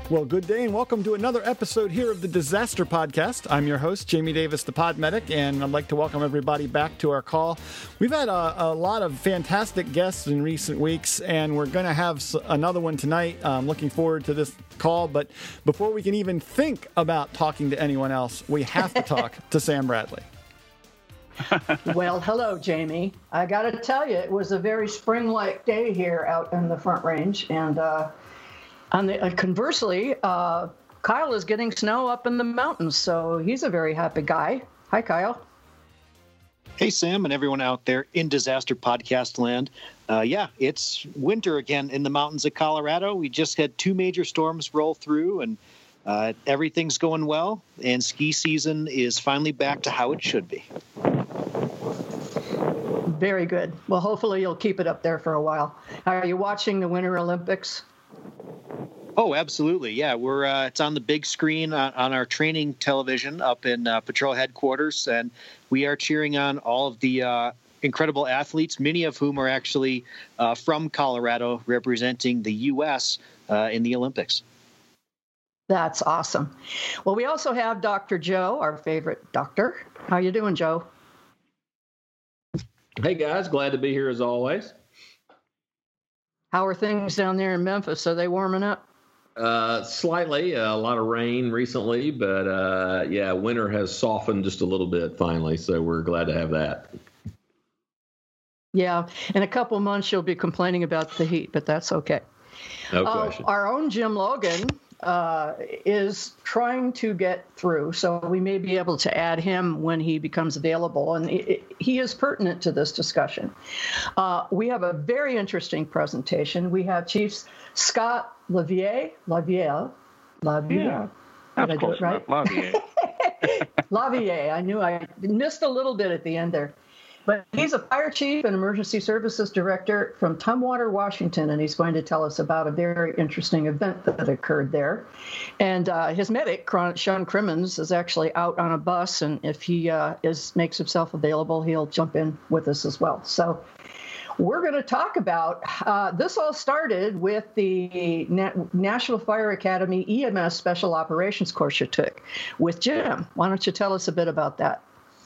Well, good day and welcome to another episode here of the Disaster Podcast. I'm your host, Jamie Davis, the Pod Medic, and I'd like to welcome everybody back to our call. We've had a lot of fantastic guests in recent weeks, and we're going to have another one tonight. I'm looking forward to this call, but before we can even think about talking to anyone else, we have to talk to Sam Bradley. Well, hello, Jamie. I got to tell you, it was a very spring-like day here out in the Front Range, and conversely, Kyle is getting snow up in the mountains, so he's a very happy guy. Hi, Kyle. Hey, Sam, and everyone out there in Disaster Podcast land. It's winter again in the mountains of Colorado. We just had 2 major storms roll through, and everything's going well, and ski season is finally back to how it should be. Very good. Well, hopefully you'll keep it up there for a while. Are you watching the Winter Olympics? Oh, absolutely. Yeah, it's on the big screen on our training television up in patrol headquarters, and we are cheering on all of the incredible athletes, many of whom are actually from Colorado, representing the U.S. In the Olympics. That's awesome. Well, we also have Dr. Joe, our favorite doctor. How you doing, Joe? Hey, guys. Glad to be here as always. How are things down there in Memphis? Are they warming up? Slightly. A lot of rain recently, but winter has softened just a little bit finally, so we're glad to have that. Yeah. In a couple months, you'll be complaining about the heat, but that's okay. No question. Our own Jim Logan is trying to get through, so we may be able to add him when he becomes available, and he is pertinent to this discussion. We have a very interesting presentation. We have Chief Scott LaVier. Yeah, Did I do it right? LaVier. LaVier. I knew I missed a little bit at the end there. But he's a fire chief and emergency services director from Tumwater, Washington, and he's going to tell us about a very interesting event that occurred there. And his medic, Sean Crimmins, is actually out on a bus, and if he makes himself available, he'll jump in with us as well. So we're going to talk about this. All started with the National Fire Academy EMS Special Operations course you took with Jim. Why don't you tell us a bit about that?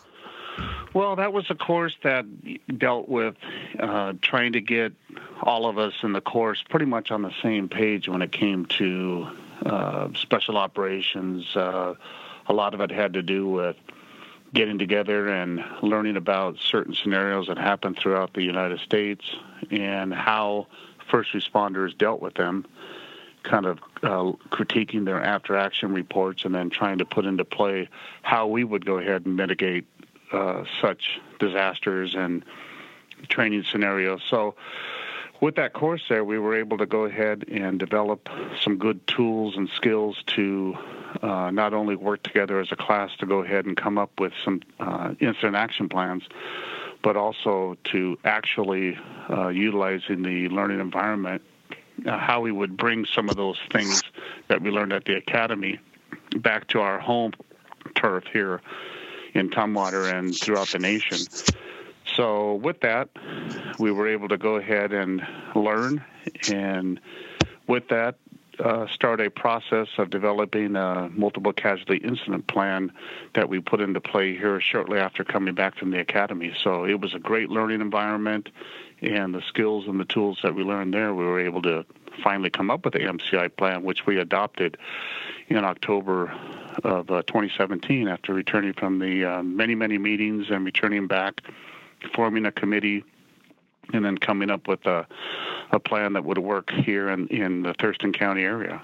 Well, that was a course that dealt with trying to get all of us in the course pretty much on the same page when it came to special operations. A lot of it had to do with getting together and learning about certain scenarios that happen throughout the United States and how first responders dealt with them, kind of critiquing their after-action reports and then trying to put into play how we would go ahead and mitigate such disasters and training scenarios. So with that course there, we were able to go ahead and develop some good tools and skills to not only work together as a class to go ahead and come up with some incident action plans, but also to actually utilizing the learning environment, how we would bring some of those things that we learned at the academy back to our home turf here in Tumwater and throughout the nation. So with that, we were able to go ahead and learn, and with that, start a process of developing a multiple casualty incident plan that we put into play here shortly after coming back from the academy. So it was a great learning environment, and the skills and the tools that we learned there, we were able to finally come up with the MCI plan, which we adopted in October of 2017 after returning from the many meetings and returning back, forming a committee, and then coming up with a plan that would work here in the Thurston County area.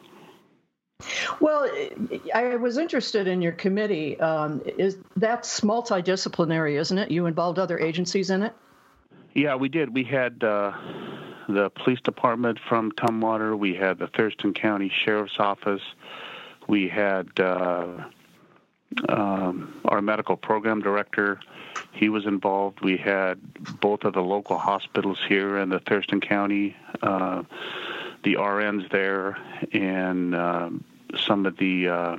Well, I was interested in your committee. That's multidisciplinary, isn't it? You involved other agencies in it? Yeah, we did. We had the police department from Tumwater. We had the Thurston County Sheriff's Office. We had our medical program director. He was involved. We had both of the local hospitals here in the Thurston County, the RNs there, and some of the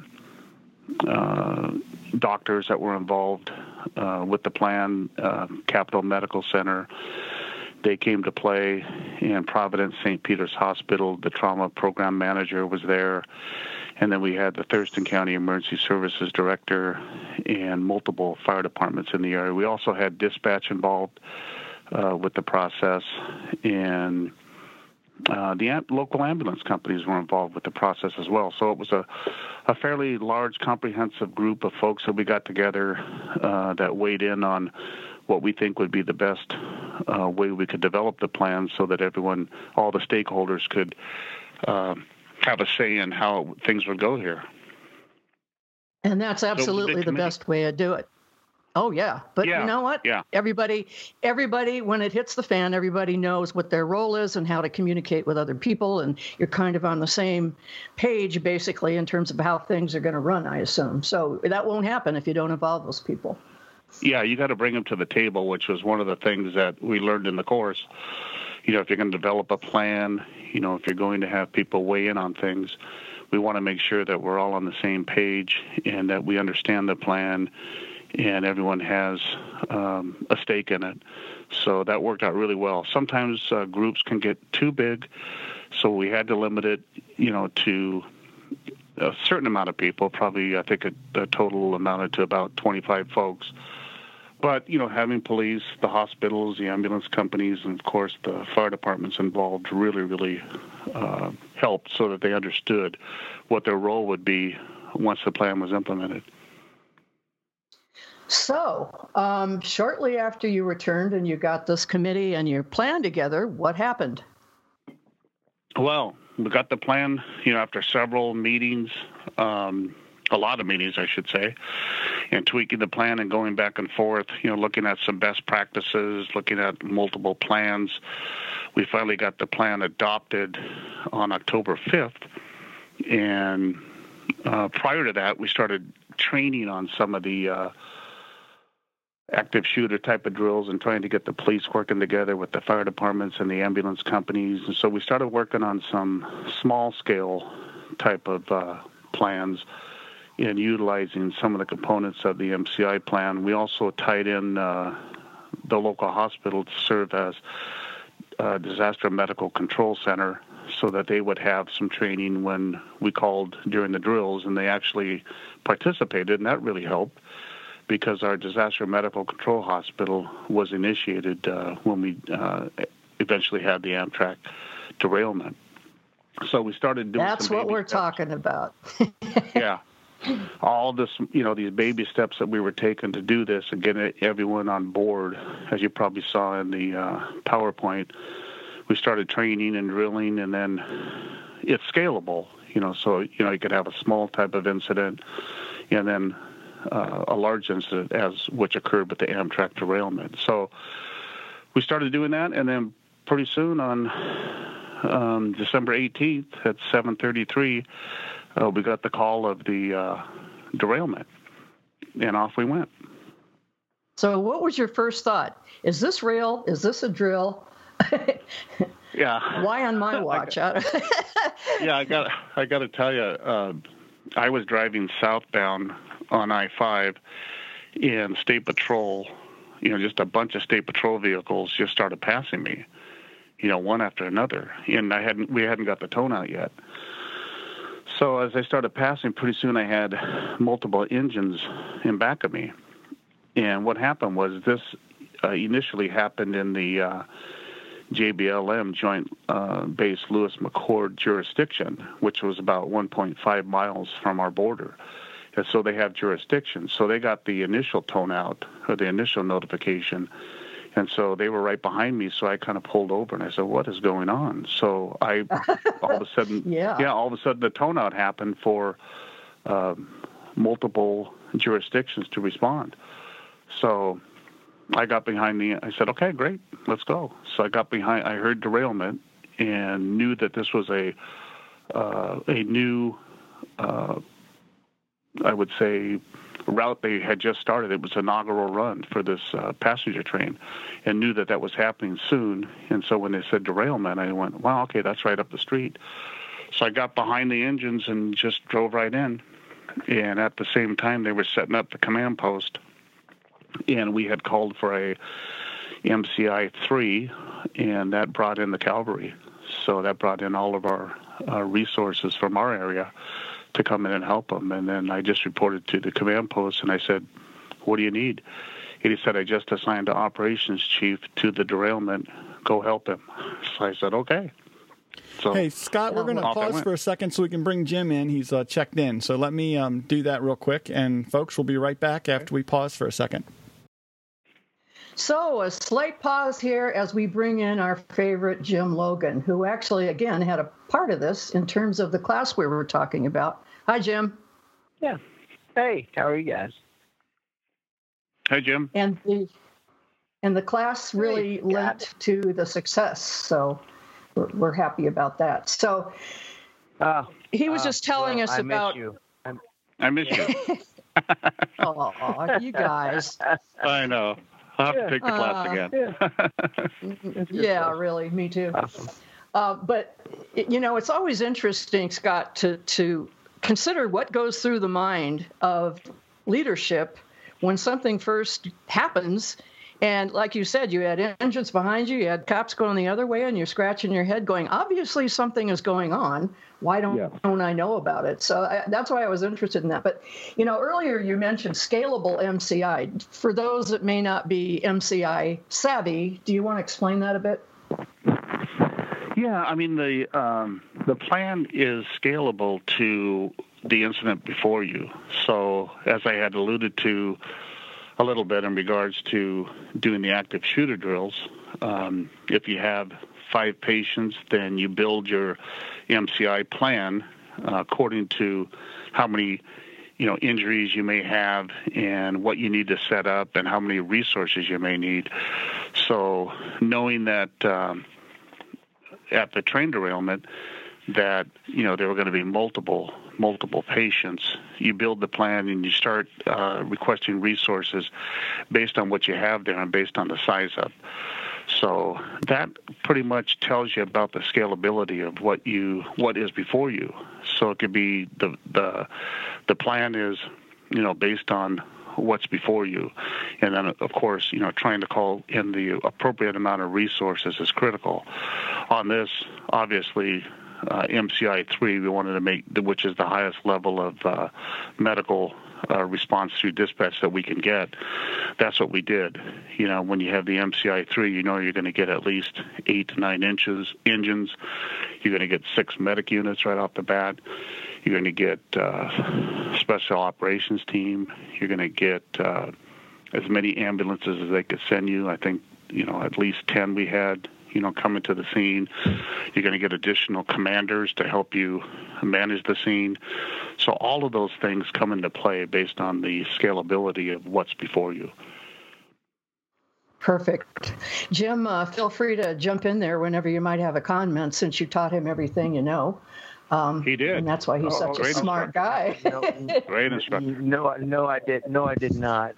doctors that were involved with the plan, Capital Medical Center. they came to play. And Providence St. Peter's Hospital, the trauma program manager was there. And then we had the Thurston County Emergency Services Director and multiple fire departments in the area. We also had dispatch involved with the process, and the local ambulance companies were involved with the process as well. So it was a fairly large, comprehensive group of folks that we got together that weighed in on what we think would be the best way we could develop the plan so that everyone, all the stakeholders could have a say in how things would go here. And that's absolutely the best way to do it. Oh, yeah. But you know what? Yeah. Everybody, when it hits the fan, everybody knows what their role is and how to communicate with other people. And you're kind of on the same page, basically, in terms of how things are going to run, I assume. So that won't happen if you don't involve those people. Yeah, you got to bring them to the table, which was one of the things that we learned in the course. You know, if you're going to develop a plan, you know, if you're going to have people weigh in on things, we want to make sure that we're all on the same page and that we understand the plan and everyone has a stake in it. So that worked out really well. Sometimes groups can get too big, so we had to limit it, you know, to a certain amount of people. Probably, I think the total amounted to about 25 folks. But, you know, having police, the hospitals, the ambulance companies, and, of course, the fire departments involved really helped so that they understood what their role would be once the plan was implemented. So, shortly after you returned and you got this committee and your plan together, what happened? Well, we got the plan, you know, after several meetings, a lot of meetings, I should say, and tweaking the plan and going back and forth, you know, looking at some best practices, looking at multiple plans. We finally got the plan adopted on October 5th. And prior to that, we started training on some of the active shooter type of drills and trying to get the police working together with the fire departments and the ambulance companies. And so we started working on some small scale type of plans and utilizing some of the components of the MCI plan. We also tied in the local hospital to serve as a disaster medical control center so that they would have some training when we called during the drills, and they actually participated, and that really helped because our disaster medical control hospital was initiated when we eventually had the Amtrak derailment. So we started doing That's what we're talking about. Yeah. All this, you know, these baby steps that we were taking to do this and get everyone on board, as you probably saw in the PowerPoint, we started training and drilling, and then it's scalable, you know, so, you know, you could have a small type of incident and then a large incident, as which occurred with the Amtrak derailment. So we started doing that, and then pretty soon on December 18th at 7:33, we got the call of the derailment, and off we went. So what was your first thought? Is this real? Is this a drill? Yeah. Why on my watch? Yeah, I got to tell you, I was driving southbound on I-5, and State Patrol, you know, just a bunch of State Patrol vehicles just started passing me, you know, one after another, and we hadn't got the tone out yet. So as I started passing, pretty soon I had multiple engines in back of me. And what happened was this initially happened in the JBLM, Joint Base Lewis-McChord jurisdiction, which was about 1.5 miles from our border. And so they have jurisdiction. So they got the initial tone out, or the initial notification. And so they were right behind me, so I kind of pulled over, and I said, what is going on? So I, all of a sudden, all of a sudden the tone out happened for multiple jurisdictions to respond. So I got behind I said, okay, great, let's go. So I got behind, I heard derailment and knew that this was a new, I would say, route they had just started. It was an inaugural run for this passenger train, and knew that was happening soon. And so when they said derailment, I went, wow, okay, that's right up the street. So I got behind the engines and just drove right in. And at the same time, they were setting up the command post, and we had called for a MCI 3, and that brought in the cavalry. So that brought in all of our resources from our area to come in and help them. And then I just reported to the command post, and I said, what do you need? And he said, I just assigned the operations chief to the derailment. Go help him. So I said, okay. So, hey, Scott, we're going to pause for a second so we can bring Jim in. He's checked in. So let me do that real quick. And, folks, we'll be right back after we pause for a second. So a slight pause here as we bring in our favorite Jim Logan, who actually, again, had a part of this in terms of the class we were talking about. Hi, Jim. Yeah. Hey, how are you guys? Hi, Jim. And the class really linked to the success, so we're happy about that. So he was just telling us about. I miss you. Oh, you guys. I know. I'll have to take the class again. Yeah, really. Me too. Awesome. But, it's always interesting, Scott, to consider what goes through the mind of leadership when something first happens. And like you said, you had engines behind you had cops going the other way, and you're scratching your head going, obviously something is going on. Why don't I know about it? So that's why I was interested in that. But, earlier you mentioned scalable MCI. For those that may not be MCI savvy, do you want to explain that a bit? Yeah, I mean, the plan is scalable to the incident before you. So as I had alluded to a little bit in regards to doing the active shooter drills, if you have 5 patients, then you build your MCI plan according to how many, injuries you may have and what you need to set up and how many resources you may need. So knowing that at the train derailment that, there were going to be multiple patients, you build the plan and you start requesting resources based on what you have there and based on the size up. So that pretty much tells you about the scalability of what is before you. So it could be the plan is, based on what's before you. And then, of course, trying to call in the appropriate amount of resources is critical. On this, obviously, MCI 3, we wanted to make, which is the highest level of medical response through dispatch that we can get. That's what we did. When you have the MCI 3, you're going to get at least 8 to 9 engines. You're going to get 6 medic units right off the bat. You're going to get special operations team. You're going to get as many ambulances as they could send you. I think, at least 10 we had, coming to the scene. You're going to get additional commanders to help you manage the scene. So all of those things come into play based on the scalability of what's before you. Perfect. Jim, feel free to jump in there whenever you might have a comment, since you taught him everything you know. He did, and that's why he's such a smart guy. Great instructor. No, I did not.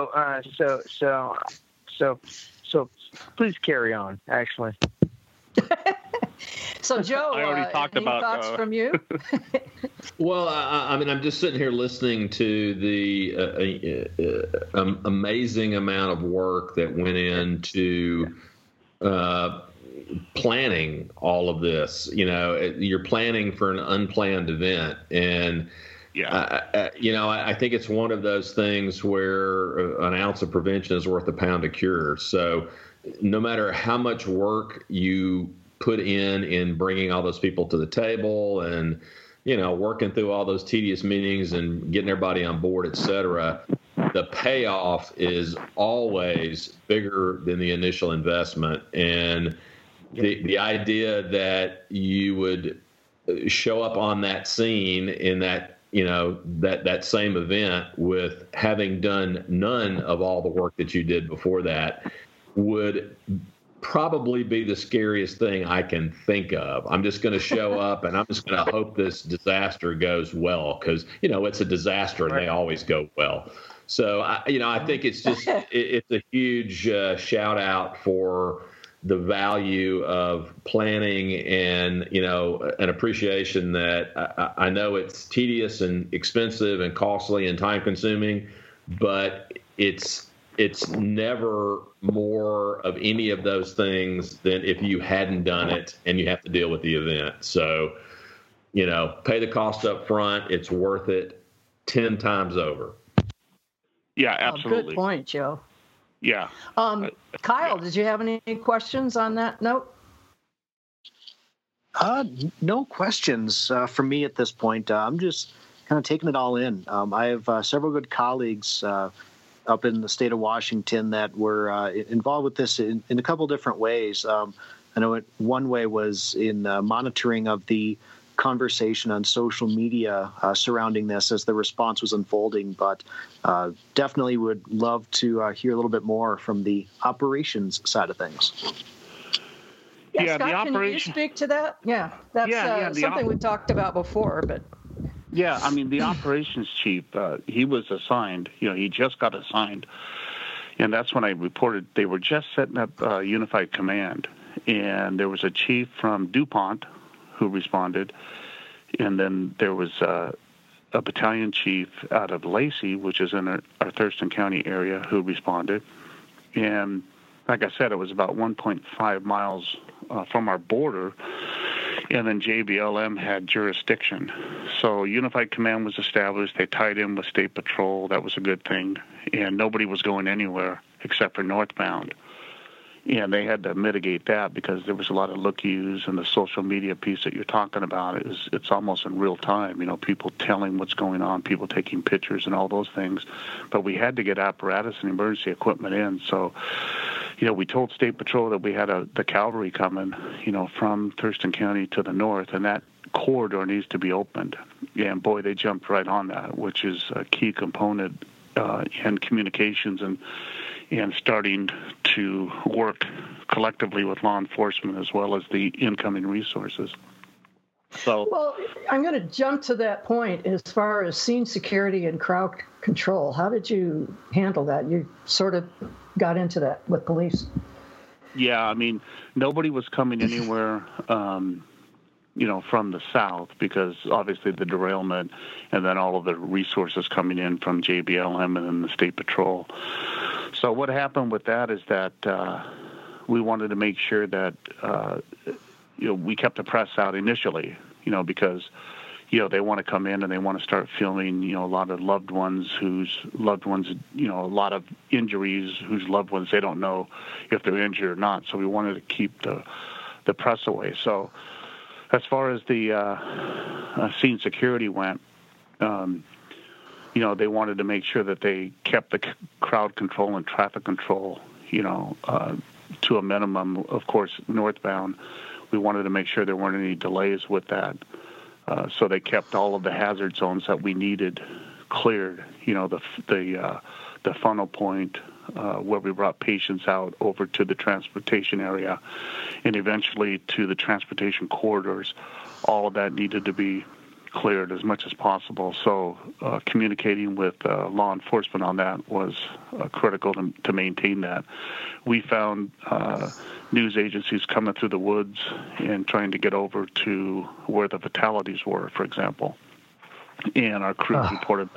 So please carry on. Actually. So, Joe, I already talked any about thoughts from you? Well, I mean, I'm just sitting here listening to the amazing amount of work that went into planning all of this. You're planning for an unplanned event, and I think it's one of those things where an ounce of prevention is worth a pound of cure. So no matter how much work you put in bringing all those people to the table and, working through all those tedious meetings and getting everybody on board, et cetera, the payoff is always bigger than the initial investment. And the idea that you would show up on that scene in that, that same event with having done none of all the work that you did before that would probably be the scariest thing I can think of. I'm just going to show up and I'm just going to hope this disaster goes well, because, it's a disaster and they always go well. So, I think it's just, it's a huge shout out for the value of planning and, an appreciation that I know it's tedious and expensive and costly and time consuming, but it's it's never more of any of those things than if you hadn't done it and you have to deal with the event. So, pay the cost up front. It's worth it 10 times over. Yeah, absolutely. Good point, Joe. Yeah. Kyle, did you have any questions on that note? No questions from me at this point. I'm just kind of taking it all in. I have several good colleagues up in the state of Washington that were involved with this in a couple different ways. I know one way was in monitoring of the conversation on social media surrounding this as the response was unfolding, but definitely would love to hear a little bit more from the operations side of things. Yeah, Scott, can you speak to that? Yeah, that's something we talked about before, but... Yeah, I mean, the operations chief, he was assigned, he just got assigned. And that's when I reported they were just setting up Unified Command. And there was a chief from DuPont who responded. And then there was a battalion chief out of Lacey, which is in our Thurston County area, who responded. And like I said, it was about 1.5 miles from our border. And then JBLM had jurisdiction. So Unified Command was established. They tied in with State Patrol. That was a good thing. And nobody was going anywhere except for northbound. And they had to mitigate that because there was a lot of look-use, and the social media piece that you're talking about it's almost in real time. People telling what's going on, people taking pictures and all those things. But we had to get apparatus and emergency equipment in. So, we told State Patrol that we had the cavalry coming, from Thurston County to the north, and that corridor needs to be opened. And boy, they jumped right on that, which is a key component in communications and starting to work collectively with law enforcement as well as the incoming resources. So, well, I'm going to jump to that point as far as scene security and crowd control. How did you handle that? You sort of got into that with police. Yeah, I mean, nobody was coming anywhere, from the south because obviously the derailment and then all of the resources coming in from JBLM and then the State Patrol. So what happened with that is that we wanted to make sure that, we kept the press out initially, because, they want to come in and they want to start filming, a lot of loved ones whose loved ones, a lot of injuries whose loved ones, they don't know if they're injured or not. So we wanted to keep the press away. So as far as the scene security went, they wanted to make sure that they kept the crowd control and traffic control, to a minimum. Of course, northbound, we wanted to make sure there weren't any delays with that. So they kept all of the hazard zones that we needed cleared, the funnel point where we brought patients out over to the transportation area and eventually to the transportation corridors. All of that needed to be cleared as much as possible. So communicating with law enforcement on that was critical to maintain that. We found news agencies coming through the woods and trying to get over to where the fatalities were, for example. And our crew reported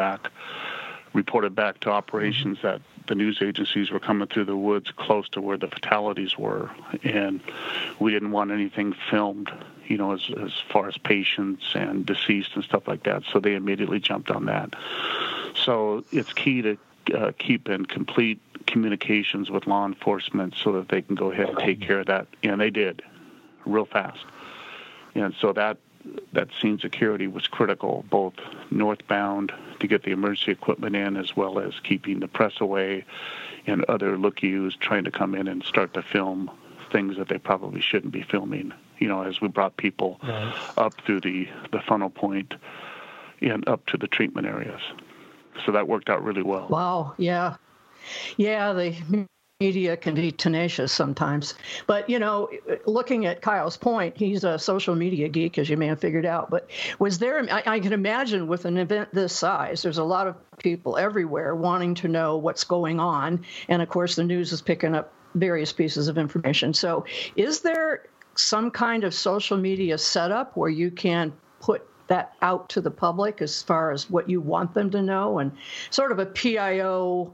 back to operations that the news agencies were coming through the woods close to where the fatalities were. And we didn't want anything filmed, as far as patients and deceased and stuff like that. So they immediately jumped on that. So it's key to keep in complete communications with law enforcement so that they can go ahead and take care of that. And they did real fast. And so that scene security was critical, both northbound to get the emergency equipment in as well as keeping the press away and other look-use trying to come in and start to film things that they probably shouldn't be filming, as we brought people up through the funnel point and up to the treatment areas. So that worked out really well. Wow, yeah. Yeah, the media can be tenacious sometimes. But, looking at Kyle's point, he's a social media geek, as you may have figured out. But was there, I can imagine with an event this size, there's a lot of people everywhere wanting to know what's going on. And, of course, the news is picking up various pieces of information. So is there some kind of social media setup where you can put that out to the public as far as what you want them to know and sort of a PIO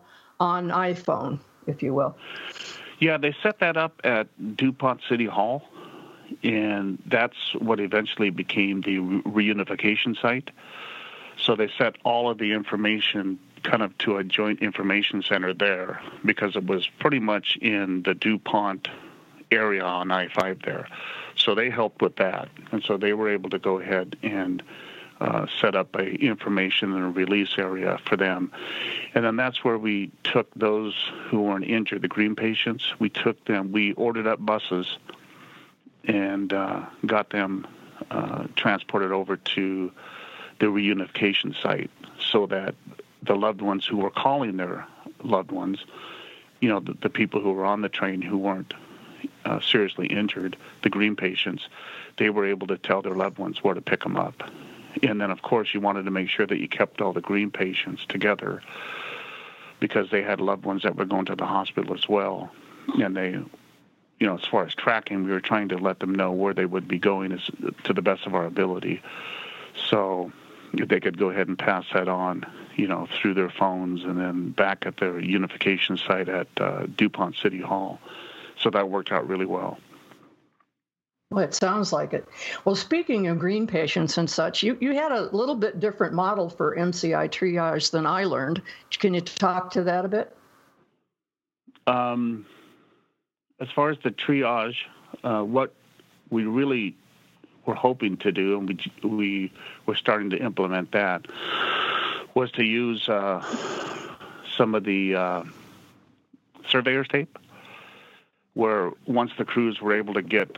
on iPhone, if you will. Yeah, they set that up at DuPont City Hall, and that's what eventually became the reunification site. So they set all of the information kind of to a joint information center there because it was pretty much in the DuPont area on I-5 there. So they helped with that, and so they were able to go ahead and set up a information and a release area for them. And then that's where we took those who weren't injured, the green patients. We took them, we ordered up buses and got them transported over to the reunification site so that the loved ones who were calling their loved ones, you know, the people who were on the train who weren't seriously injured, the green patients, they were able to tell their loved ones where to pick them up. And then, of course, you wanted to make sure that you kept all the green patients together because they had loved ones that were going to the hospital as well. And they, you know, as far as tracking, we were trying to let them know where they would be going to the best of our ability. So they could go ahead and pass that on, you know, through their phones and then back at their unification site at DuPont City Hall. So that worked out really well. Well, it sounds like it. Well, speaking of green patients and such, you had a little bit different model for MCI triage than I learned. Can you talk to that a bit? As far as the triage, what we really were hoping to do, and we were starting to implement that, was to use some of the surveyor's tape, where once the crews were able to get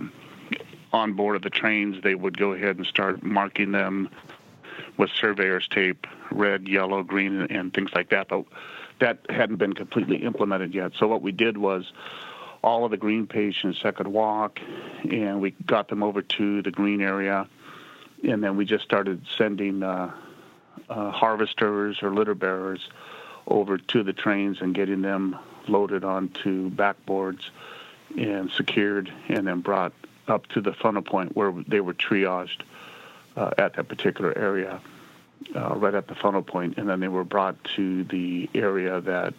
on board of the trains, they would go ahead and start marking them with surveyor's tape, red, yellow, green, and things like that. But that hadn't been completely implemented yet. So what we did was all of the green patients that could walk, and we got them over to the green area, and then we just started sending harvesters or litter bearers over to the trains and getting them loaded onto backboards and secured and then brought up to the funnel point where they were triaged at that particular area, right at the funnel point, and then they were brought to the area that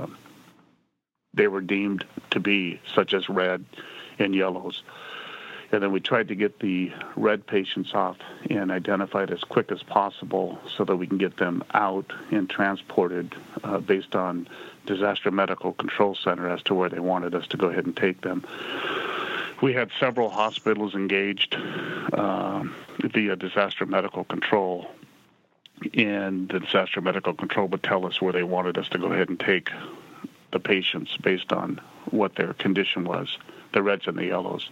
they were deemed to be, such as red and yellows. And then we tried to get the red patients off and identified as quick as possible so that we can get them out and transported based on Disaster Medical Control Center as to where they wanted us to go ahead and take them. We had several hospitals engaged via Disaster Medical Control, and the Disaster Medical Control would tell us where they wanted us to go ahead and take the patients based on what their condition was, the reds and the yellows.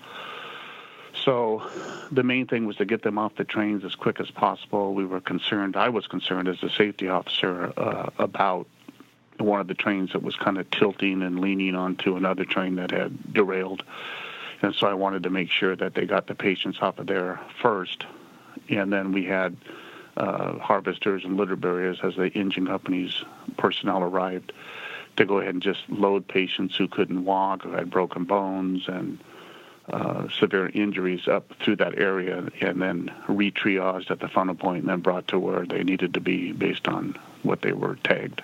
So the main thing was to get them off the trains as quick as possible. I was concerned as a safety officer about one of the trains that was kind of tilting and leaning onto another train that had derailed. And so I wanted to make sure that they got the patients off of there first. And then we had harvesters and litter bearers as the engine company's personnel arrived to go ahead and just load patients who couldn't walk, who had broken bones and severe injuries up through that area, and then re-triaged at the funnel point and then brought to where they needed to be based on what they were tagged.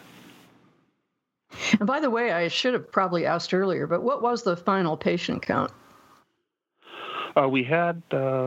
And by the way, I should have probably asked earlier, but what was the final patient count? We had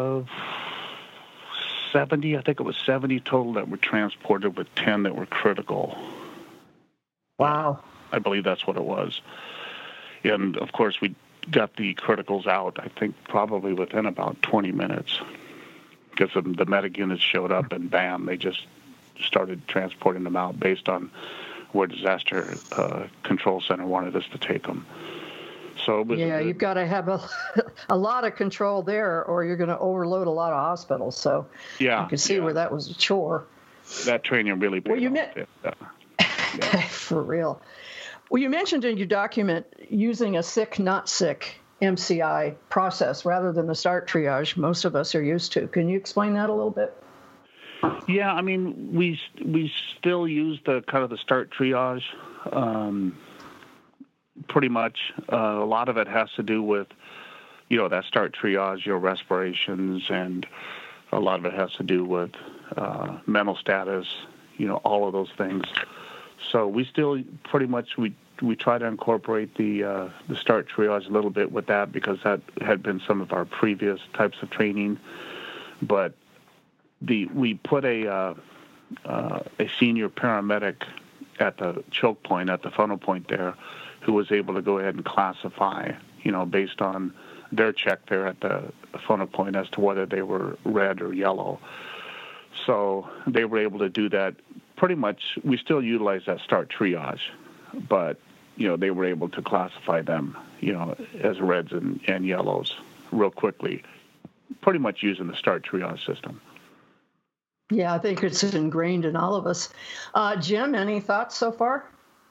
70, I think it was 70 total that were transported with 10 that were critical. Wow. I believe that's what it was. And, of course, we got the criticals out, I think, probably within about 20 minutes because the medic units showed up and, bam, they just started transporting them out based on where Disaster Control Center wanted us to take them. So it was, you've got to have a lot of control there or you're going to overload a lot of hospitals. So you can see where that was a chore. That training really paid off. For real. Well, you mentioned in your document using a sick, not sick MCI process rather than the START triage most of us are used to. Can you explain that a little bit? Yeah, I mean, we still use the kind of the START triage. Pretty much, a lot of it has to do with, that START triage, your respirations, and a lot of it has to do with mental status, all of those things. So we still pretty much we try to incorporate the start triage a little bit with that, because that had been some of our previous types of training. But we put a senior paramedic at the choke point, at the funnel point there, who was able to go ahead and classify, based on their check there at the funnel point as to whether they were red or yellow. So they were able to do that. Pretty much, we still utilize that start triage, but, they were able to classify them, as reds and yellows real quickly, pretty much using the start triage system. Yeah, I think it's ingrained in all of us. Jim, any thoughts so far?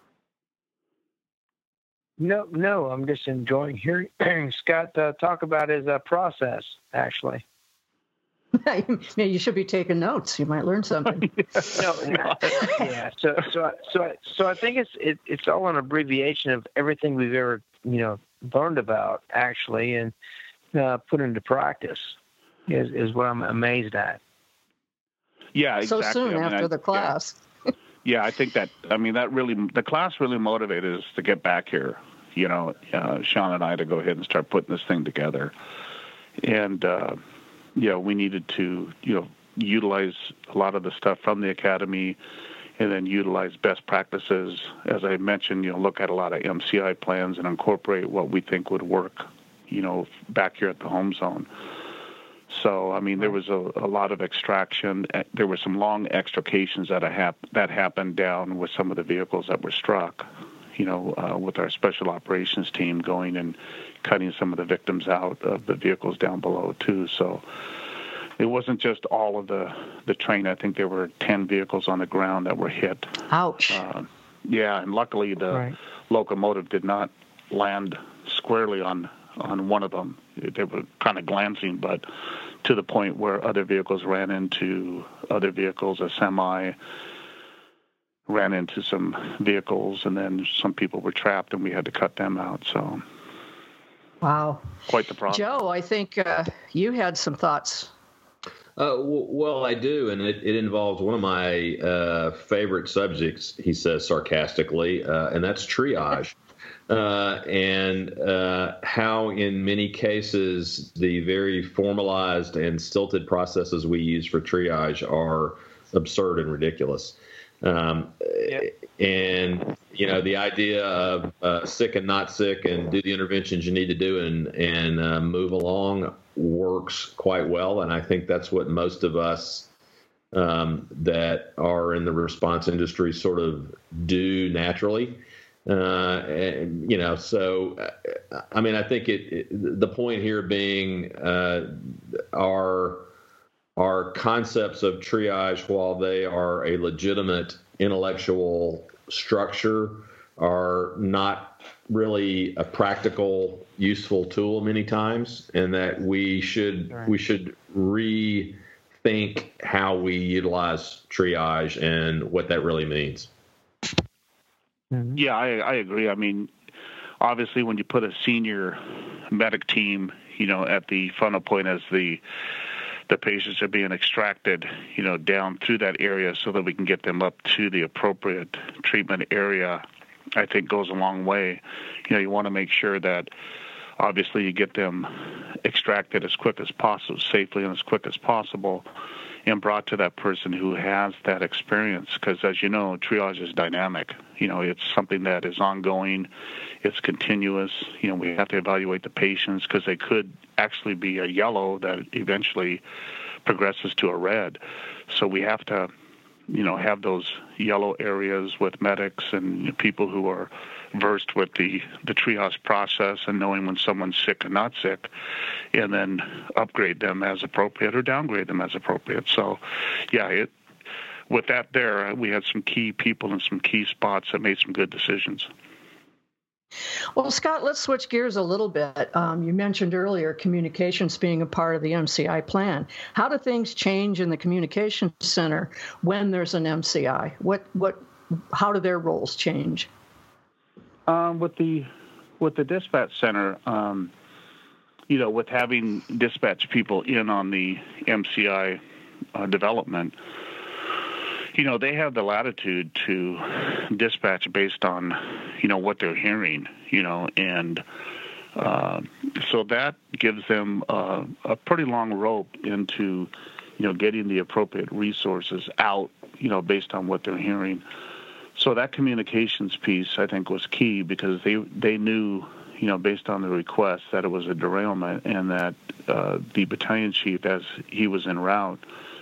No, I'm just enjoying hearing Scott talk about his process, actually. You should be taking notes. You might learn something. Yeah. So I think it's all an abbreviation of everything we've ever learned about, actually, and put into practice is what I'm amazed at. Yeah, exactly. So soon after the class. Yeah, I think that the class really motivated us to get back here. Sean and I to go ahead and start putting this thing together, and we needed to utilize a lot of the stuff from the academy, and then utilize best practices. As I mentioned, look at a lot of MCI plans and incorporate what we think would work, back here at the home zone. So, there was a lot of extraction. There were some long extrications that happened down with some of the vehicles that were struck, with our special operations team going and cutting some of the victims out of the vehicles down below, too. So it wasn't just all of the train. I think there were 10 vehicles on the ground that were hit. Ouch. And luckily the locomotive did not land squarely on one of them. They were kind of glancing, but to the point where other vehicles ran into other vehicles. A semi ran into some vehicles, and then some people were trapped, and we had to cut them out. So, wow, quite the problem. Joe, I think you had some thoughts. Well, I do, and it involves one of my favorite subjects, he says sarcastically, and that's triage. And how in many cases the very formalized and stilted processes we use for triage are absurd and ridiculous. And, the idea of sick and not sick and do the interventions you need to do and move along works quite well. And I think that's what most of us that are in the response industry sort of do naturally. So I think the point here being our concepts of triage, while they are a legitimate intellectual structure, are not really a practical, useful tool many times, and that we should rethink how we utilize triage and what that really means. Yeah, I agree. Obviously, when you put a senior medic team, at the funnel point as the patients are being extracted, down through that area so that we can get them up to the appropriate treatment area, I think goes a long way. You want to make sure that obviously you get them extracted as quick as possible, safely and as quick as possible, and brought to that person who has that experience. Because as you know, triage is dynamic. It's something that is ongoing. It's continuous. We have to evaluate the patients because they could actually be a yellow that eventually progresses to a red. So we have to, have those yellow areas with medics and people who are versed with the triage process and knowing when someone's sick and not sick, and then upgrade them as appropriate or downgrade them as appropriate. So, with that there, we had some key people in some key spots that made some good decisions. Well, Scott, let's switch gears a little bit. You mentioned earlier communications being a part of the MCI plan. How do things change in the communications center when there's an MCI? How do their roles change? With the dispatch center, with having dispatch people in on the MCI development, they have the latitude to dispatch based on, what they're hearing, and so that gives them a pretty long rope into, getting the appropriate resources out, based on what they're hearing. So that communications piece, I think, was key because they knew, based on the request, that it was a derailment and that the battalion chief, as he was en route,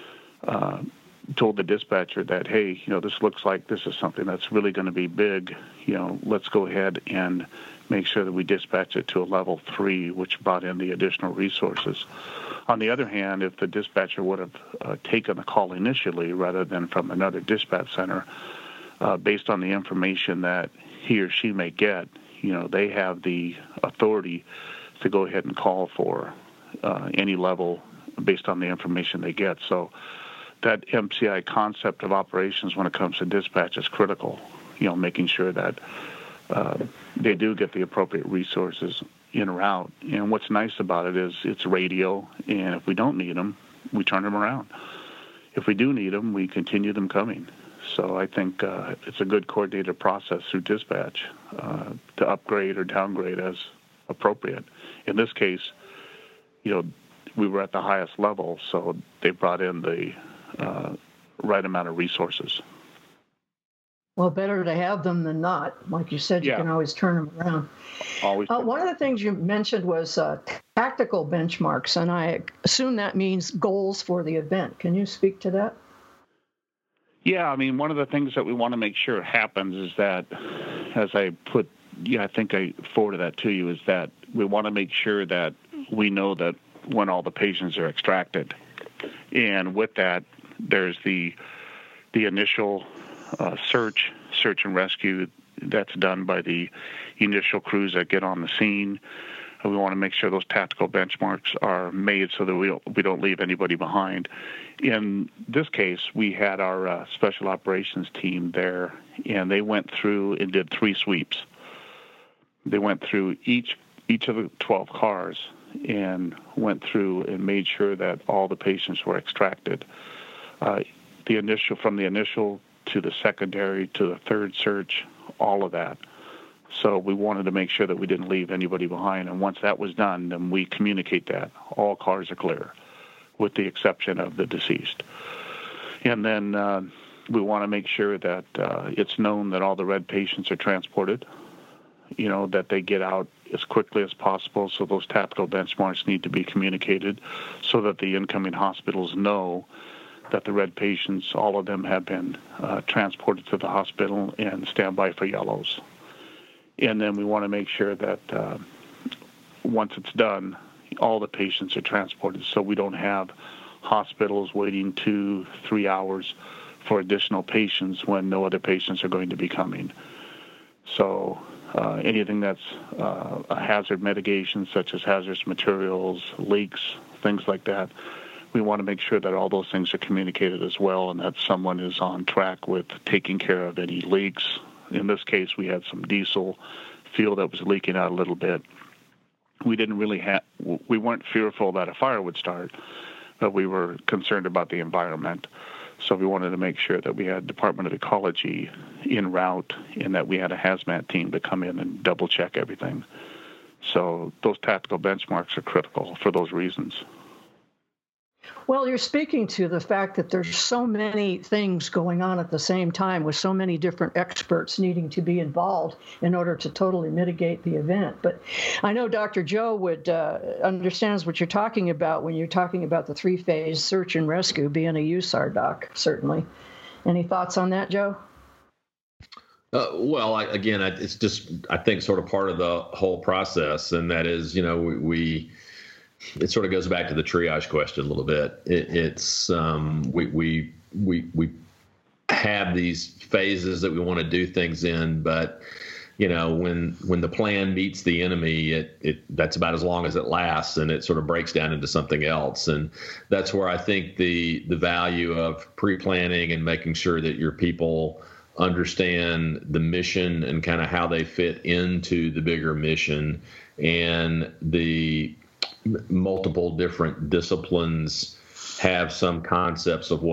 told the dispatcher that, hey, this looks like this is something that's really going to be big. Let's go ahead and make sure that we dispatch it to a level 3, which brought in the additional resources. On the other hand, if the dispatcher would have taken the call initially rather than from another dispatch center, based on the information that he or she may get, they have the authority to go ahead and call for any level based on the information they get. So that MCI concept of operations when it comes to dispatch is critical, making sure that they do get the appropriate resources en route. And what's nice about it is it's radio, and if we don't need them, we turn them around. If we do need them, we continue them coming. So I think it's a good coordinated process through dispatch to upgrade or downgrade as appropriate. In this case, we were at the highest level, so they brought in the right amount of resources. Well, better to have them than not. Like you said, you can always turn them around. Always. One of the things you mentioned was tactical benchmarks, and I assume that means goals for the event. Can you speak to that? Yeah, one of the things that we want to make sure happens is that, as I put, I think I forwarded that to you, is that we want to make sure that we know that when all the patients are extracted. And with that, there's the initial search and rescue that's done by the initial crews that get on the scene. We want to make sure those tactical benchmarks are made so that we don't leave anybody behind. In this case, we had our special operations team there, and they went through and did 3 sweeps. They went through each of the 12 cars and went through and made sure that all the patients were extracted. From the initial to the secondary to the third search, all of that. So we wanted to make sure that we didn't leave anybody behind. And once that was done, then we communicate that all cars are clear, with the exception of the deceased. And then we want to make sure that it's known that all the red patients are transported, that they get out as quickly as possible. So those tactical benchmarks need to be communicated so that the incoming hospitals know that the red patients, all of them have been transported to the hospital and stand by for yellows. And then we want to make sure that once it's done, all the patients are transported so we don't have hospitals waiting 2-3 hours for additional patients when no other patients are going to be coming. So anything that's a hazard mitigation, such as hazardous materials, leaks, things like that, we want to make sure that all those things are communicated as well and that someone is on track with taking care of any leaks. In this case, we had some diesel fuel that was leaking out a little bit. We weren't fearful that a fire would start, but we were concerned about the environment. So we wanted to make sure that we had Department of Ecology en route and that we had a hazmat team to come in and double check everything. So those tactical benchmarks are critical for those reasons. Well, you're speaking to the fact that there's so many things going on at the same time with so many different experts needing to be involved in order to totally mitigate the event. But I know Dr. Joe would understands what you're talking about when you're talking about the 3-phase search and rescue, being a USAR doc, certainly. Any thoughts on that, Joe? It's just, I think, sort of part of the whole process, and that is, it sort of goes back to the triage question a little bit. We have these phases that we want to do things in, but when the plan meets the enemy, that's about as long as it lasts, and it sort of breaks down into something else. And that's where I think the value of pre-planning and making sure that your people understand the mission and kind of how they fit into the bigger mission, and the multiple different disciplines have some concepts of what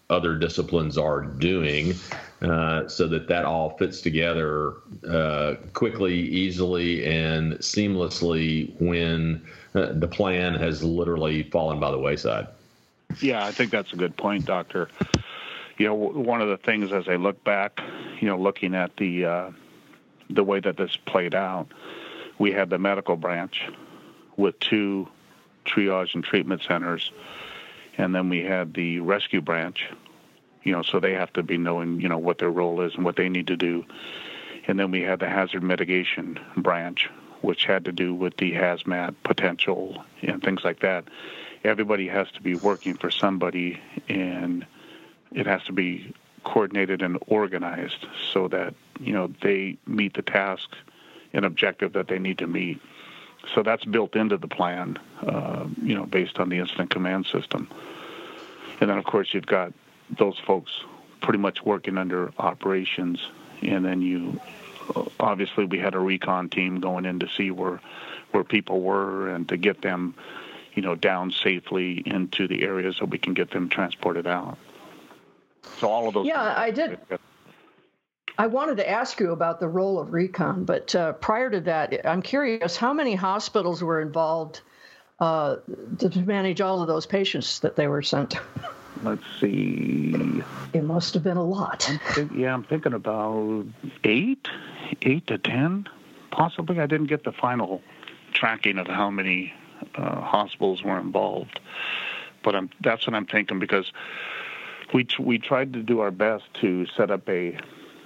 other disciplines are doing, so that all fits together quickly, easily, and seamlessly when the plan has literally fallen by the wayside. Yeah, I think that's a good point, Doctor. One of the things as I look back, looking at the way that this played out, we had the medical branch with 2 triage and treatment centers, and then we had the rescue branch, so they have to be knowing, what their role is and what they need to do. And then we had the hazard mitigation branch, which had to do with the hazmat potential and things like that. Everybody has to be working for somebody, and it has to be coordinated and organized so that, they meet the task and objective that they need to meet. So that's built into the plan, based on the incident command system. And then, of course, you've got those folks pretty much working under operations. And then obviously we had a recon team going in to see where people were and to get them, down safely into the areas so we can get them transported out. So all of those. Yeah, I did. I wanted to ask you about the role of recon, but prior to that, I'm curious, how many hospitals were involved to manage all of those patients that they were sent? Let's see. It must have been a lot. I'm thinking about 8 to 10, possibly. I didn't get the final tracking of how many hospitals were involved, but that's what I'm thinking, because we tried to do our best to set up a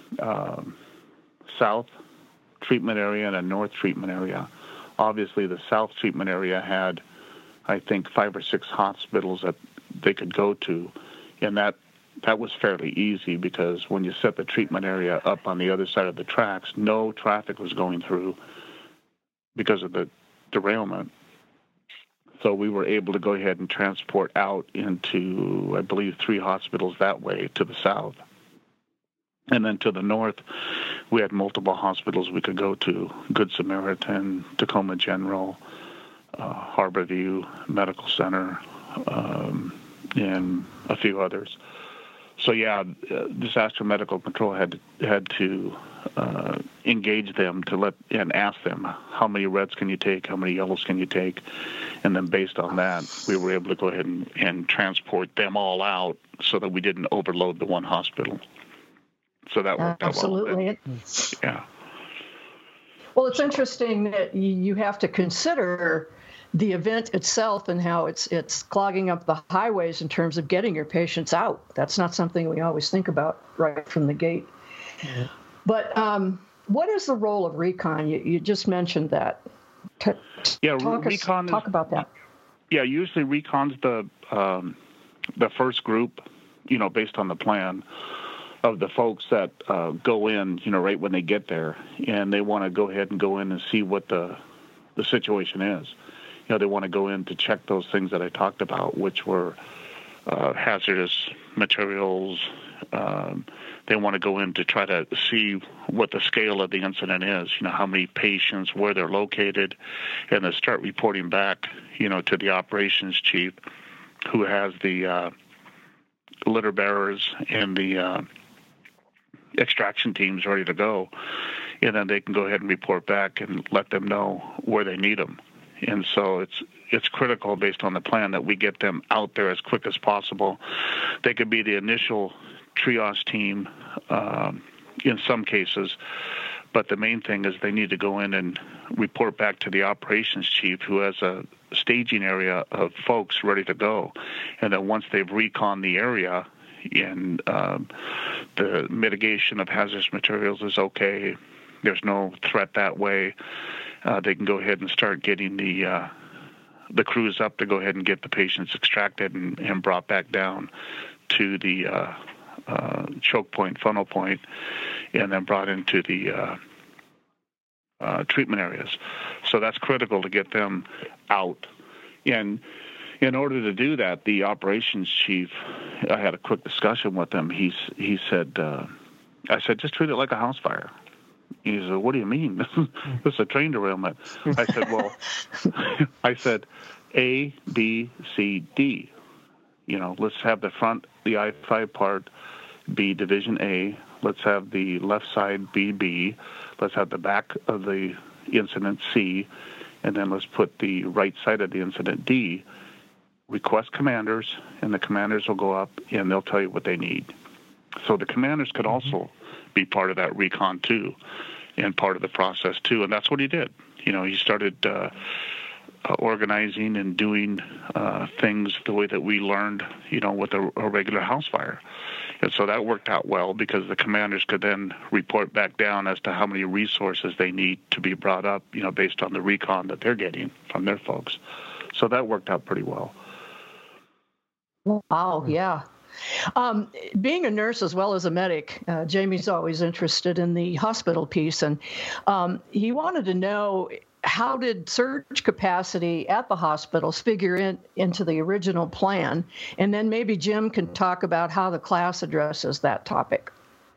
south treatment area and a north treatment area. Obviously, the south treatment area had, I think, 5 or 6 hospitals that they could go to, and that was fairly easy because when you set the treatment area up on the other side of the tracks, no traffic was going through because of the derailment. So we were able to go ahead and transport out into, I believe, 3 hospitals that way to the south. And then to the north, we had multiple hospitals we could go to: Good Samaritan, Tacoma General, Harborview Medical Center, and a few others. So Disaster Medical Control had to engage them and ask them, how many reds can you take, how many yellows can you take, and then based on that, we were able to go ahead and transport them all out so that we didn't overload the one hospital. So that worked out well. Absolutely. Yeah. Well, it's interesting that you have to consider the event itself and how it's clogging up the highways in terms of getting your patients out. That's not something we always think about right from the gate. Yeah. But what is the role of recon? You just mentioned that. Talk about that. Yeah, usually recon's the first group, based on the plan of the folks that go in, right when they get there, and they want to go ahead and go in and see what the situation is. They want to go in to check those things that I talked about, which were hazardous materials. They want to go in to try to see what the scale of the incident is, how many patients, where they're located, and then start reporting back, to the operations chief, who has the litter bearers and the extraction teams ready to go, and then they can go ahead and report back and let them know where they need them. And so it's critical, based on the plan, that we get them out there as quick as possible. They could be the initial triage team in some cases, but the main thing is they need to go in and report back to the operations chief, who has a staging area of folks ready to go. And then once they've reconned the area and the mitigation of hazardous materials is okay, there's no threat that way, they can go ahead and start getting the crews up to go ahead and get the patients extracted and brought back down to the choke point, funnel point, and then brought into the treatment areas. So that's critical to get them out. And in order to do that, the operations chief, I had a quick discussion with him. He said, I said, just treat it like a house fire. He said, what do you mean? This is a train derailment. I said, A, B, C, D. let's have the I-5 part be Division A. Let's have the left side be B. Let's have the back of the incident C. And then let's put the right side of the incident D. Request commanders, and the commanders will go up and they'll tell you what they need. So the commanders could also be part of that recon too, and part of the process too. And that's what he did. He started organizing and doing things the way that we learned, with a regular house fire. And so that worked out well because the commanders could then report back down as to how many resources they need to be brought up, based on the recon that they're getting from their folks. So that worked out pretty well. Wow, yeah. Being a nurse as well as a medic, Jamie's always interested in the hospital piece, and he wanted to know, how did surge capacity at the hospitals figure into the original plan? And then maybe Jim can talk about how the class addresses that topic.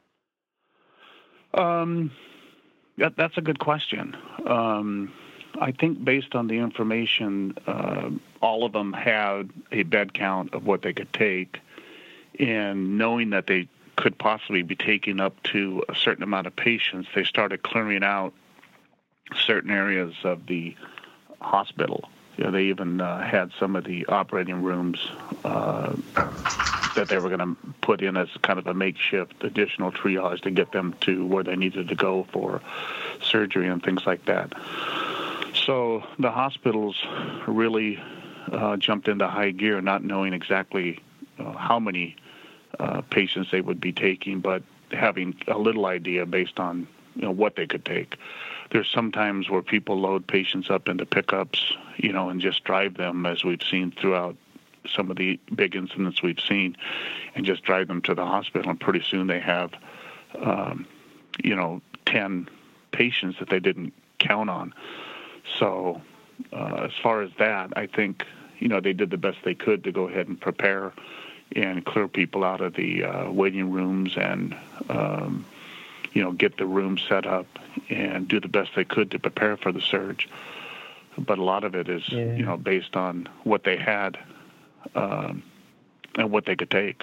That's a good question. I think based on the information, all of them had a bed count of what they could take, and knowing that they could possibly be taking up to a certain amount of patients, they started clearing out certain areas of the hospital. They even had some of the operating rooms that they were going to put in as kind of a makeshift additional triage to get them to where they needed to go for surgery and things like that. So the hospitals really jumped into high gear, not knowing exactly how many patients they would be taking, but having a little idea based on what they could take. There's sometimes where people load patients up into pickups, and just drive them, as we've seen throughout some of the big incidents we've seen, and just drive them to the hospital. And pretty soon they have, 10 patients that they didn't count on. So as far as that, I think, they did the best they could to go ahead and prepare and clear people out of the waiting rooms and, get the room set up and do the best they could to prepare for the surge. But a lot of it is, based on what they had and what they could take.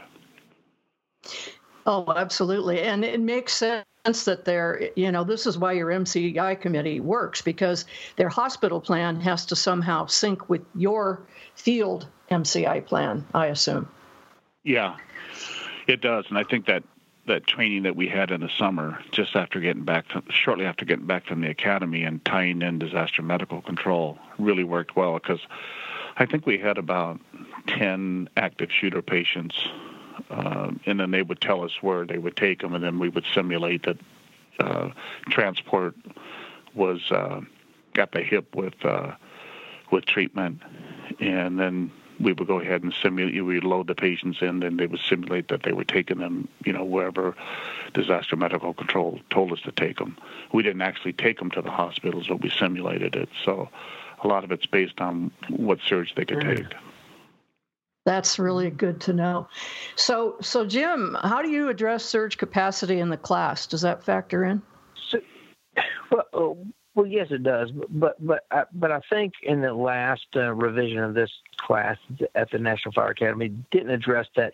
Oh, absolutely. And it makes sense that this is why your MCI committee works, because their hospital plan has to somehow sync with your field MCI plan, I assume. Yeah, it does. And I think that training that we had in the summer, shortly after getting back from the academy and tying in disaster medical control, really worked well, because I think we had about 10 active shooter patients, and then they would tell us where they would take them, and then we would simulate that transport was at the hip with treatment, and then we would go ahead and simulate. We'd load the patients in, and they would simulate that they were taking them, wherever disaster medical control told us to take them. We didn't actually take them to the hospitals, but we simulated it. So a lot of it's based on what surge they could take. That's really good to know. So Jim, how do you address surge capacity in the class? Does that factor in? Well, yes, it does. But I think in the last revision of this class at the National Fire Academy didn't address that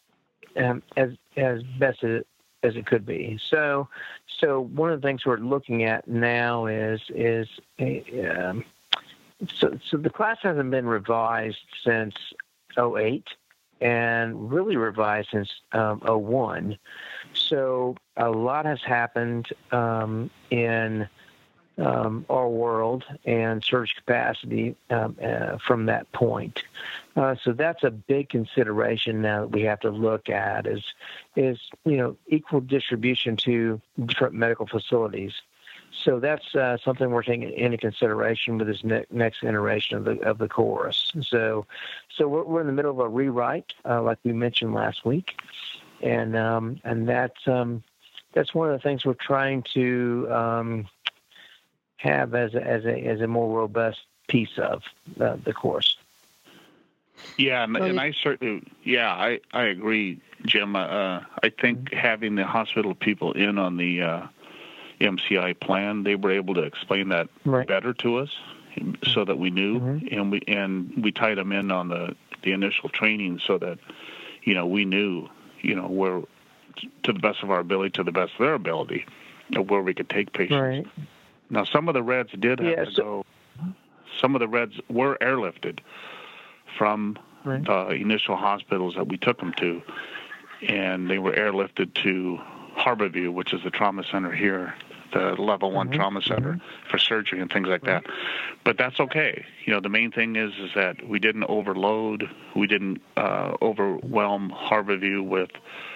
as best as it could be. So one of the things we're looking at now is the class hasn't been revised since 2008 and really revised since 2001. So a lot has happened in our world and surge capacity from that point. So that's a big consideration now that we have to look at is equal distribution to different medical facilities. So that's something we're taking into consideration with this next iteration of the course. So we're in the middle of a rewrite, like we mentioned last week, and that's one of the things we're trying to have as a more robust piece of the course. Yeah, and I certainly, I agree, Jim. I think having the hospital people in on the MCI plan, they were able to explain that better to us, so that we knew, and we tied them in on the the initial training so that, we knew, where, to the best of our ability, to the best of their ability, where we could take patients. Right. Now, some of the Reds did have to go. Some of the Reds were airlifted from the initial hospitals that we took them to, and they were airlifted to Harborview, which is the trauma center here, the level 1 trauma center for surgery and things like that. But that's okay. The main thing is that we didn't overload, we didn't overwhelm Harborview with,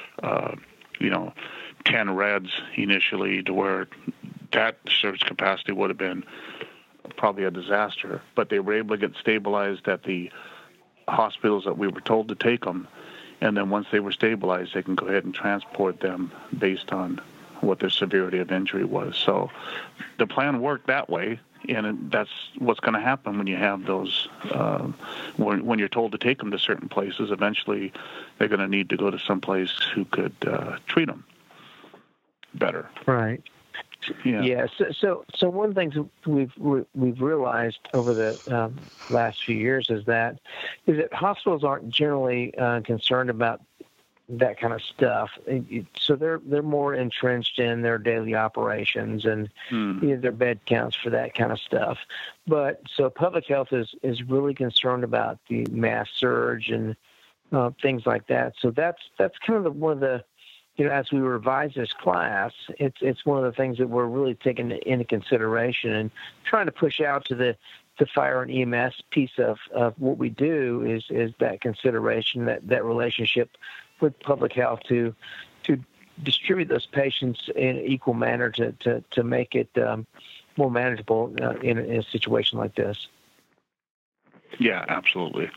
10 Reds initially, to where that surge capacity would have been probably a disaster. But they were able to get stabilized at the hospitals that we were told to take them. And then once they were stabilized, they can go ahead and transport them based on what their severity of injury was. So the plan worked that way, and that's what's going to happen when you have those, when you're told to take them to certain places. Eventually, they're going to need to go to some place who could treat them better. Right. Yeah. So one of the things we've realized over the last few years is that hospitals aren't generally concerned about that kind of stuff. So they're more entrenched in their daily operations and their bed counts for that kind of stuff. But so public health is really concerned about the mass surge and things like that. So that's kind of one of the, as we revise this class, it's one of the things that we're really taking into consideration and trying to push out to the fire and EMS piece of what we do is that consideration, that relationship with public health to distribute those patients in an equal manner to make it more manageable in a situation like this. Yeah, absolutely.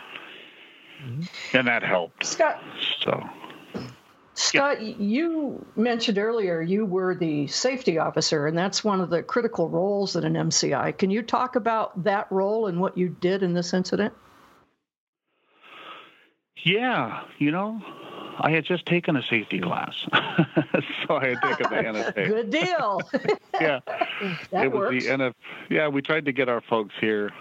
And that helped. Scott, you mentioned earlier you were the safety officer, and that's one of the critical roles at an MCI. Can you talk about that role and what you did in this incident? Yeah, I had just taken a safety class, so I had taken the NFA. Good deal. Yeah, that works. Yeah, we tried to get our folks here,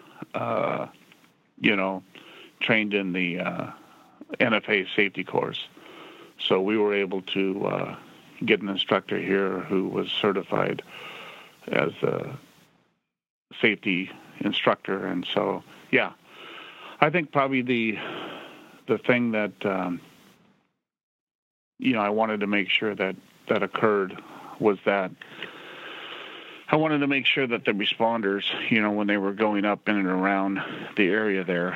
trained in the NFA safety course. So we were able to get an instructor here who was certified as a safety instructor, and so I think probably the thing that I wanted to make sure that occurred was that I wanted to make sure that the responders, when they were going up in and around the area there,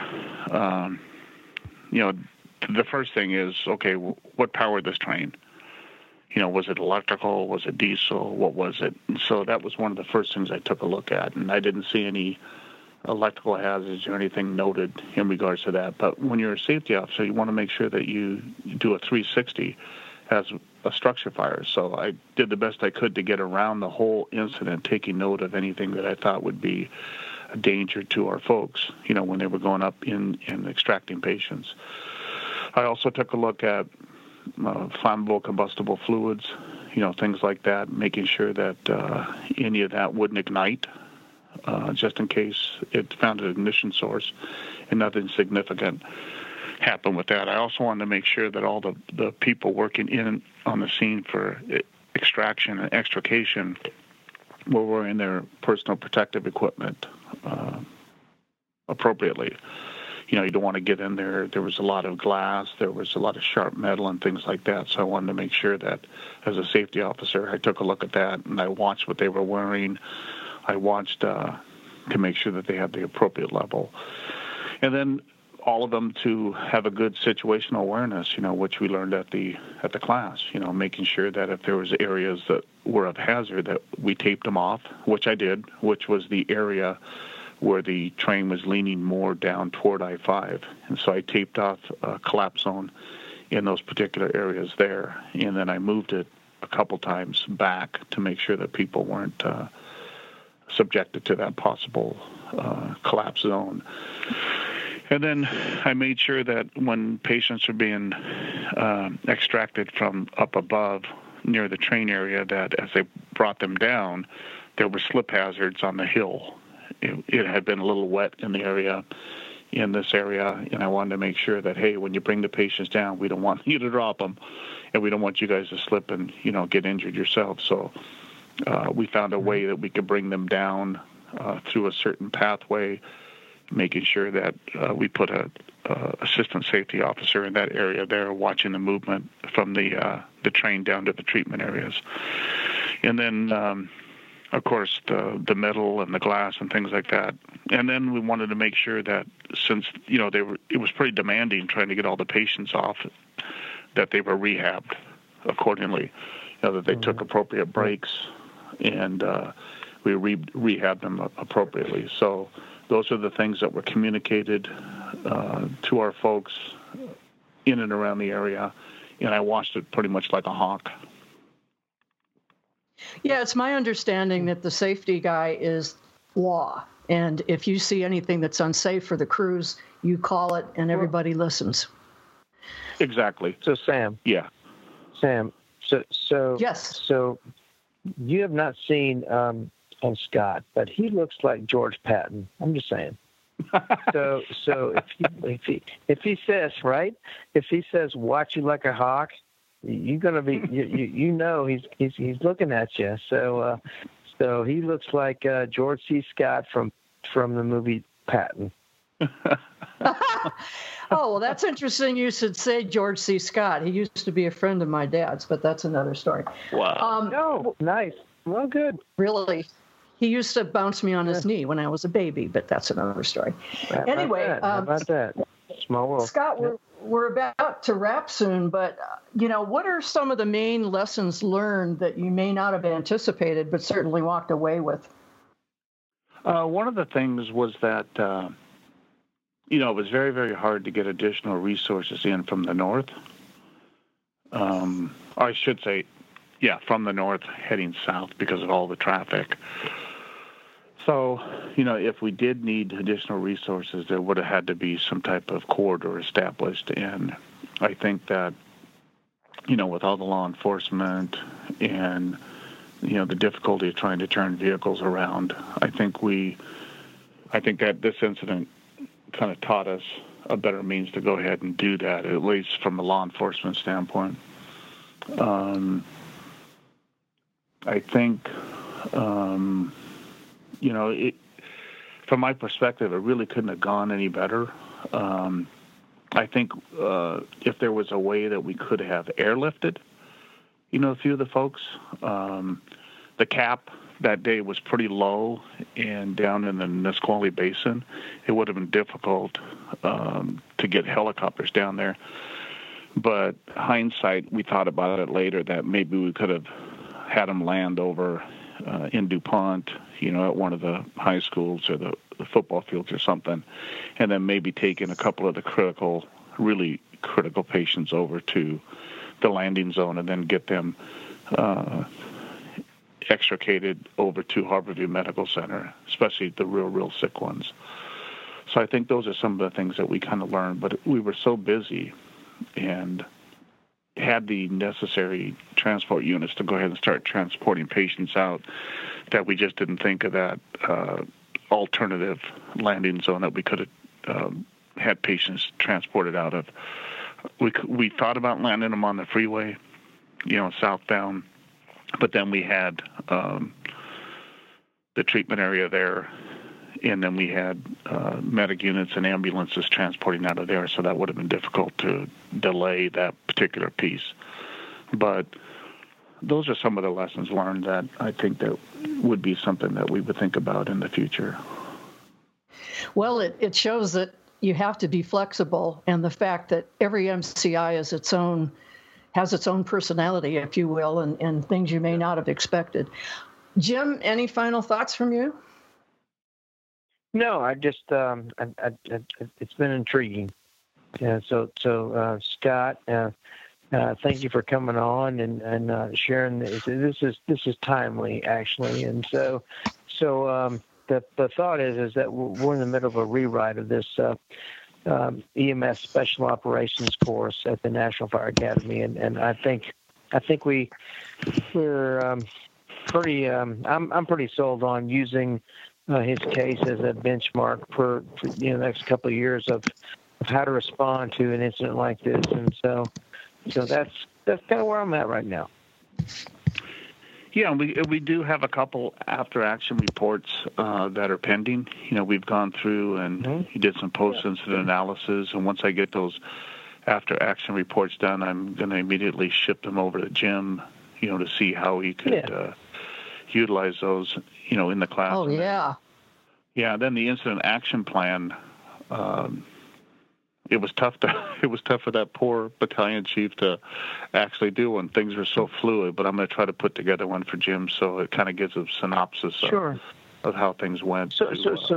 the first thing is, okay, what powered this train? Was it electrical? Was it diesel? What was it? And so that was one of the first things I took a look at, and I didn't see any electrical hazards or anything noted in regards to that. But when you're a safety officer, you want to make sure that you do a 360 as a structure fire. So I did the best I could to get around the whole incident, taking note of anything that I thought would be a danger to our folks, when they were going up in extracting patients. I also took a look at flammable combustible fluids, things like that, making sure that any of that wouldn't ignite, just in case it found an ignition source and nothing significant happened with that. I also wanted to make sure that all the people working in on the scene for extraction and extrication were wearing their personal protective equipment appropriately. You don't want to get in there. There was a lot of glass. There was a lot of sharp metal and things like that. So I wanted to make sure that as a safety officer, I took a look at that, and I watched what they were wearing. I watched to make sure that they had the appropriate level. And then all of them to have a good situational awareness, which we learned at the class, making sure that if there was areas that were of hazard, that we taped them off, which I did, which was the area where the train was leaning more down toward I-5. And so I taped off a collapse zone in those particular areas there. And then I moved it a couple times back to make sure that people weren't subjected to that possible collapse zone. And then I made sure that when patients are being extracted from up above near the train area, that as they brought them down, there were slip hazards on the hill. It had been a little wet in the area, in this area, and I wanted to make sure that, hey, when you bring the patients down, we don't want you to drop them, and we don't want you guys to slip and, get injured yourselves. So we found a way that we could bring them down through a certain pathway, making sure that we put a assistant safety officer in that area there watching the movement from the train down to the treatment areas. And then, of course, the metal and the glass and things like that. And then we wanted to make sure that since, it was pretty demanding trying to get all the patients off, that they were rehabbed accordingly, that they took appropriate breaks, and we rehabbed them appropriately. So those are the things that were communicated to our folks in and around the area, and I watched it pretty much like a hawk. Yeah, it's my understanding that the safety guy is law, and if you see anything that's unsafe for the crews, you call it, and everybody listens. Exactly. So, Sam. Yeah. Sam. So. Yes. So, you have not seen Scott, but he looks like George Patton. I'm just saying. So if he says watch you like a hawk, you're gonna be he's looking at you. So he looks like George C. Scott from the movie Patton. Oh, well, that's interesting. You should say George C. Scott. He used to be a friend of my dad's, but that's another story. Wow. Nice. Well, good. Really. He used to bounce me on his knee when I was a baby, but that's another story. Anyway, how about that? Small world. Scott, we're about to wrap soon, but, what are some of the main lessons learned that you may not have anticipated, but certainly walked away with? One of the things was that, it was very, very hard to get additional resources in from the north. I should say, from the north heading south because of all the traffic. So, if we did need additional resources, there would have had to be some type of corridor established. And I think that, with all the law enforcement and, the difficulty of trying to turn vehicles around, I think that this incident kind of taught us a better means to go ahead and do that, at least from a law enforcement standpoint. I think, from my perspective, it really couldn't have gone any better. I think if there was a way that we could have airlifted, a few of the folks, the cap that day was pretty low and down in the Nisqually Basin. It would have been difficult to get helicopters down there. But hindsight, we thought about it later that maybe we could have had them land over in DuPont, at one of the high schools or the football fields or something, and then maybe taking a couple of the really critical patients over to the landing zone and then get them extricated over to Harborview Medical Center, especially the real sick ones. So I think those are some of the things that we kind of learned, but we were so busy and had the necessary transport units to go ahead and start transporting patients out that we just didn't think of that alternative landing zone that we could have had patients transported out of. We thought about landing them on the freeway, southbound, but then we had the treatment area there, and then we had medic units and ambulances transporting out of there, so that would have been difficult to delay that particular piece. But those are some of the lessons learned that I think that would be something that we would think about in the future. Well, it shows that you have to be flexible, and the fact that every MCI has its own personality, if you will, and things you may not have expected. Jim, any final thoughts from you? No, I just it's been intriguing. Yeah, so Scott, thank you for coming on and sharing this. This is timely, actually, and so the thought is that we're in the middle of a rewrite of this EMS Special Operations course at the National Fire Academy, and I think we're pretty. I'm pretty sold on using his case as a benchmark for the next couple of years of how to respond to an incident like this. And so that's kind of where I'm at right now. Yeah, we do have a couple after-action reports that are pending. We've gone through and he did some post-incident analysis, and once I get those after-action reports done, I'm going to immediately ship them over to Jim, to see how he could utilize those, in the class. Oh, yeah. Yeah, then the incident action plan, it was tough for that poor battalion chief to actually do when things were so fluid, but I'm going to try to put together one for Jim so it kind of gives a synopsis of how things went. So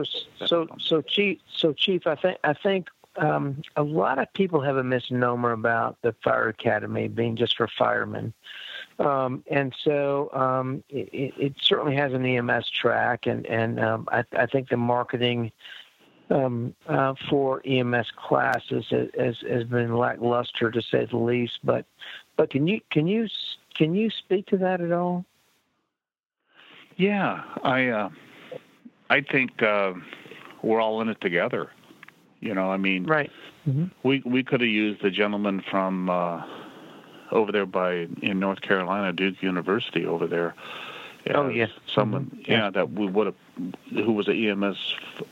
Chief, I think a lot of people have a misnomer about the fire academy being just for firemen. And so it certainly has an EMS track, and I think the marketing for EMS classes has been lackluster, to say the least. But can you speak to that at all? Yeah, I think we're all in it together. Right. Mm-hmm. We could have used the gentleman from over there in North Carolina, Duke University over there. Someone, mm-hmm. That we would have, who was an EMS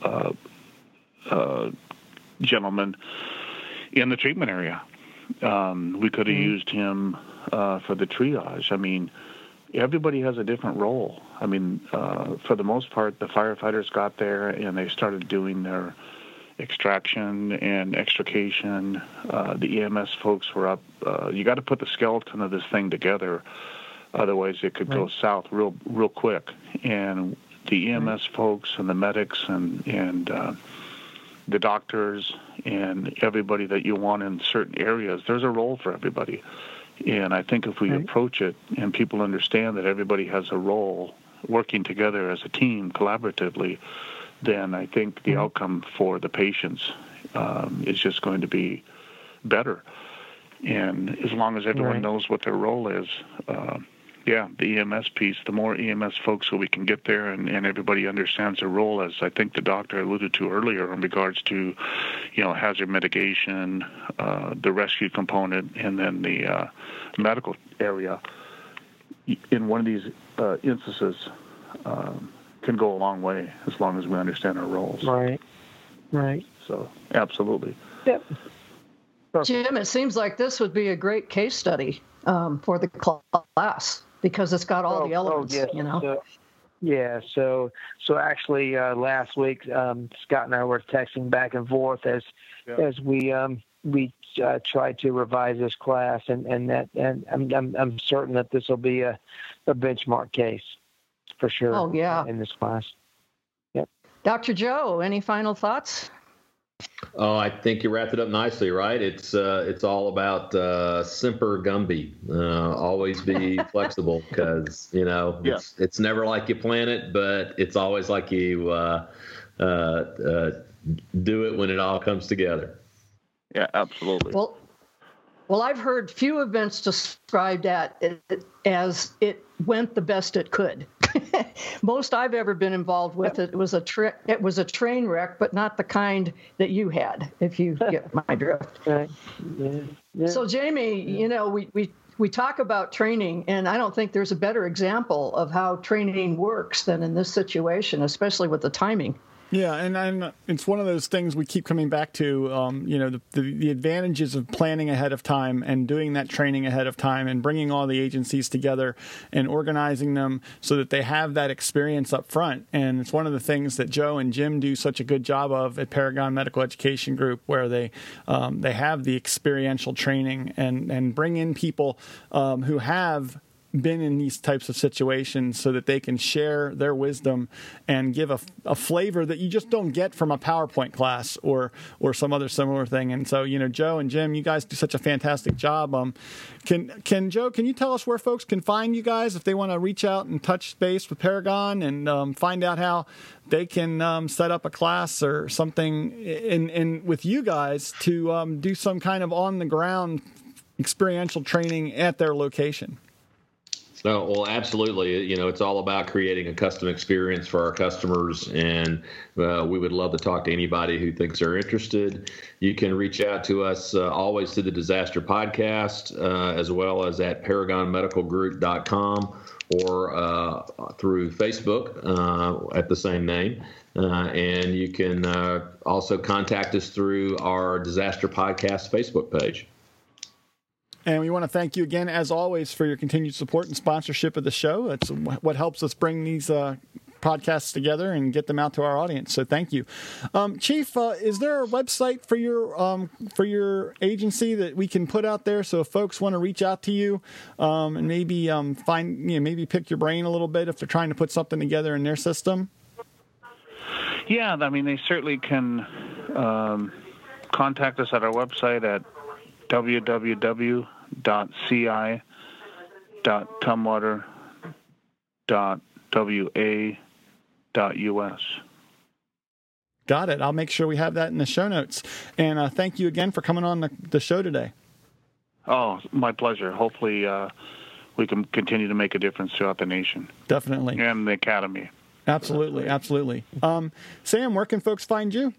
gentleman in the treatment area. We could have used him for the triage. I mean, everybody has a different role. I mean, for the most part, the firefighters got there and they started doing their extraction and extrication. The EMS folks were up. You got to put the skeleton of this thing together, otherwise it could go south real quick. And the EMS folks and the medics and the doctors and everybody that you want in certain areas, there's a role for everybody. And I think if we approach it and people understand that everybody has a role working together as a team collaboratively, then I think the outcome for the patients is just going to be better. And as long as everyone knows what their role is, the EMS piece, the more EMS folks so we can get there and everybody understands their role, as I think the doctor alluded to earlier in regards to, hazard mitigation, the rescue component, and then the medical area. In one of these instances, can go a long way as long as we understand our roles. Right. So, absolutely. Yep. Jim, it seems like this would be a great case study for the class because it's got all the elements, yes. So actually, last week, Scott and I were texting back and forth as we tried to revise this class, and I'm certain that this will be a benchmark case for sure. Oh, yeah. In this class. Yep. Dr. Joe, any final thoughts? Oh, I think you wrapped it up nicely, right? It's all about semper gumby. Always be flexible, because it's never like you plan it, but it's always like you do it when it all comes together. Yeah, absolutely. Well, I've heard few events described as it went the best it could. Most I've ever been involved with, it was a train wreck, but not the kind that you had, if you get my drift. Right. Yeah. So, Jamie, we talk about training, and I don't think there's a better example of how training works than in this situation, especially with the timing. Yeah, and it's one of those things we keep coming back to, the advantages of planning ahead of time and doing that training ahead of time and bringing all the agencies together and organizing them so that they have that experience up front. And it's one of the things that Joe and Jim do such a good job of at Paragon Medical Education Group, where they have the experiential training and bring in people who have been in these types of situations so that they can share their wisdom and give a flavor that you just don't get from a PowerPoint class or some other similar thing. And so, Joe and Jim, you guys do such a fantastic job. Joe, can you tell us where folks can find you guys if they want to reach out and touch base with Paragon and find out how they can set up a class or something in with you guys to do some kind of on the ground experiential training at their location? Oh, well, absolutely. It's all about creating a custom experience for our customers, and we would love to talk to anybody who thinks they're interested. You can reach out to us always through the Disaster Podcast, as well as at ParagonMedicalGroup.com or through Facebook at the same name. And you can also contact us through our Disaster Podcast Facebook page. And we want to thank you again, as always, for your continued support and sponsorship of the show. That's what helps us bring these podcasts together and get them out to our audience. So thank you. Chief, is there a website for your agency that we can put out there so if folks want to reach out to you and maybe maybe pick your brain a little bit if they're trying to put something together in their system? Yeah, I mean, they certainly can contact us at our website at www.ci.tumwater.wa.us. Got it. I'll make sure we have that in the show notes. And thank you again for coming on the show today. Oh, my pleasure. Hopefully we can continue to make a difference throughout the nation. Definitely. And the Academy. Absolutely. Absolutely. Sam, where can folks find you?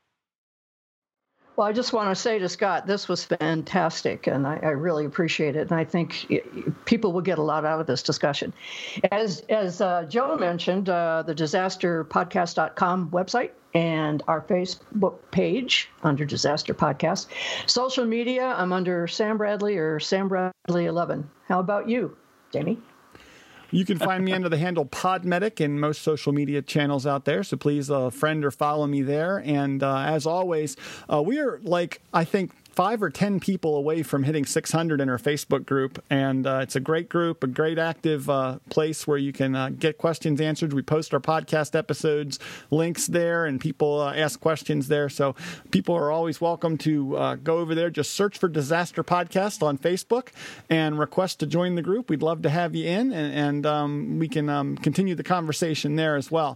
Well, I just want to say to Scott, this was fantastic, and I really appreciate it. And I think people will get a lot out of this discussion. As Joe mentioned, the disasterpodcast.com website and our Facebook page under Disaster Podcast. Social media, I'm under Sam Bradley or Sam Bradley 11. How about you, Jamie? You can find me under the handle Podmedic in most social media channels out there, so please friend or follow me there. And as always, we are I think 5 or 10 people away from hitting 600 in our Facebook group, and it's a great group, a great active place where you can get questions answered. We post our podcast episodes, links there, and people ask questions there. So people are always welcome to go over there. Just search for Disaster Podcast on Facebook and request to join the group. We'd love to have you in, and we can continue the conversation there as well.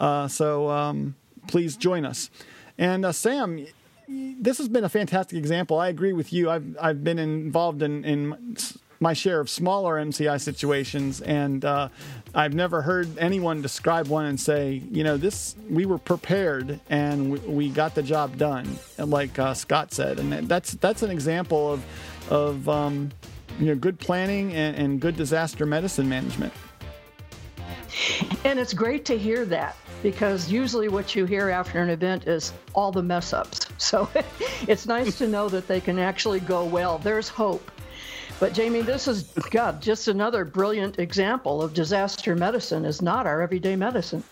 So please join us. And Sam, this has been a fantastic example. I agree with you. I've been involved in my share of smaller MCI situations, and I've never heard anyone describe one and say, we were prepared and we got the job done, like Scott said. And that's an example of good planning and good disaster medicine management. And it's great to hear that, because usually what you hear after an event is all the mess ups. So it's nice to know that they can actually go well. There's hope. But Jamie, this is, just another brilliant example of disaster medicine is not our everyday medicine.